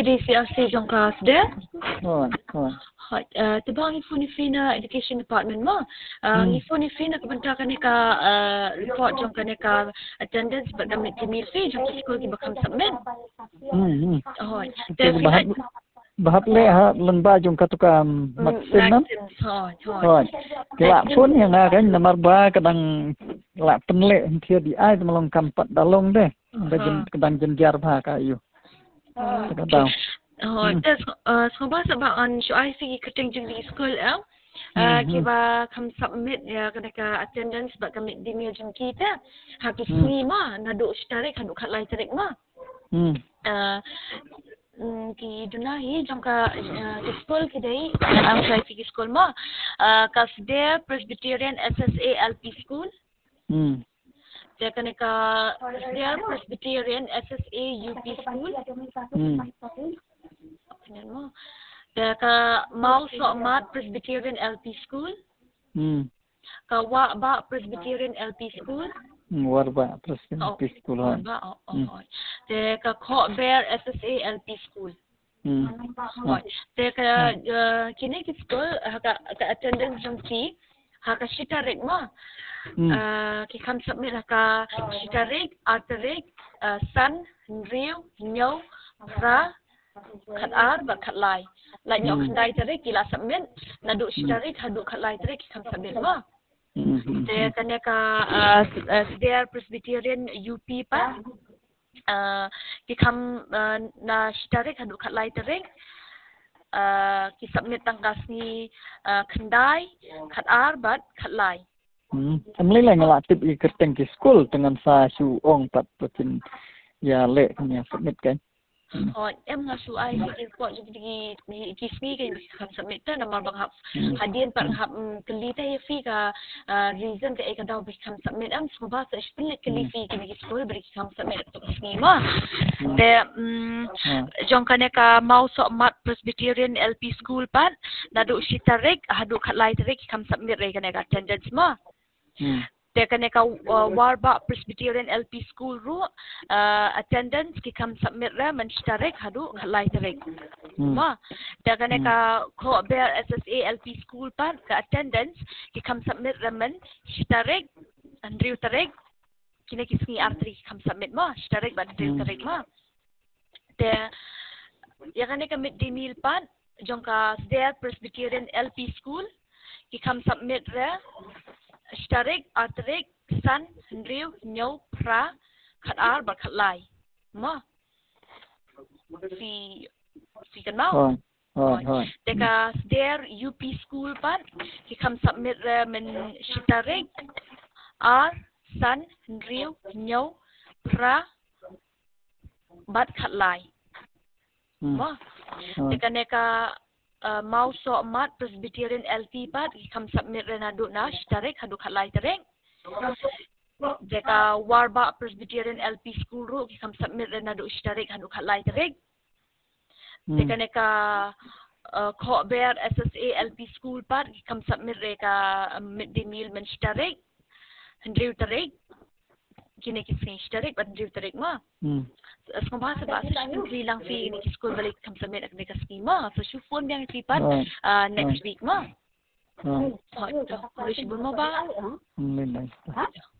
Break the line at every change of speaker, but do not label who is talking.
jadi CRC jangka sedar.
Hoi.
Tebang info ni fina education department ma. Info ni fina kebentarkan ni ka report jangka ni ka attendance but kami timil fi jangka school ki bakam submit. Hoi.
Bahap le ha lenba jong katukam maksim. Hoi. Kelak pun yang akan nomor ba kadang lak penle dia di ai melong kampat dalong deh. Kadang jenjar ba kayu. Kadang.
Terus sebab an syai fi keting jeng di school kiba kam submit ya kadang attendance bak kami dimil jeng kita hak isni ma nadu starik hadu kat lai tarik ma. Ki dunahi jangka school kedai ang saya pergi school ma Kasdea Presbyterian SSA LP School. Dia kena ka Kasdea Presbyterian SSA UP School. Dia ka Mau Sokmat Presbyterian LP School. Ka Wak Bak Presbyterian LP School.
Warba Presbyterian LP School.
Dia ka Court Bear SSA LP School. Dia ka kini ki school ka attendance jangki haka shitarik ma. Ki kam submit haka shitarik arterik san riu nyau pra kat ar ba kat lai. Lai nyau kandai tarik kila submit nadu shitarik hadu kat lai tarik ki kam submit ma. Dia kena ka Kasdea Presbyterian UP pa ki kam na shitarik hadu kat lai tarik ki submit tangkas ni kendai kat ar bat kat lai.
Amlai lai ngelatip i kerteng ki school dengan sa su ong pat patin ya le nya submit kan.
Em ngasu ai ki report jadi kismi kan kam submit ta nama bang hap hadian par hap keli ta fi ka reason ka ek daw bi kam submit am suba sa split keli fi ki school beri kam submit to kismi ma de jong kana ka Mau Sokmat Presbyterian LP School pan nadu shitarik hadu khatlai tarik kam submit re kana ka attendance ma dia kena ka Warba Presbyterian LP School ru attendance ki kam submit ra man shtarik hadu khalai tarik ma dia kena ka Court Bear SSA LP School pan ka attendance ki kam submit ra man shtarik andriu tarik kini kisni artri kam submit ma shtarik ban andriu tarik ma dia ya kena ka mid day meal pan jongka Kasdea Presbyterian LP School ki kam submit ra shtarik arterik san riu nyau pra kat ar ba kat lai ma fi kan mau deka Kasdea UP School pan ki kam submit ra men shtarik ar san riu nyau pra bat kat lai ma deka neka Mau Sokmat Presbyterian LP pat kam submit ra nadu na shtarik hadu kat lai tarik deka Warba Presbyterian LP School ru kam submit ra nadu shtarik hadu kat lai tarik deka neka Court Bear SSA LP School pat kam submit ra ka midday meal men shtarik handriu tarik kini kisni shtarik bat handriu tarik ma Sekarang bahasa sekali lang fi ni school balik kam submit ak mereka skema so shufon yang lipat next week ma. Boleh sebut mo ba?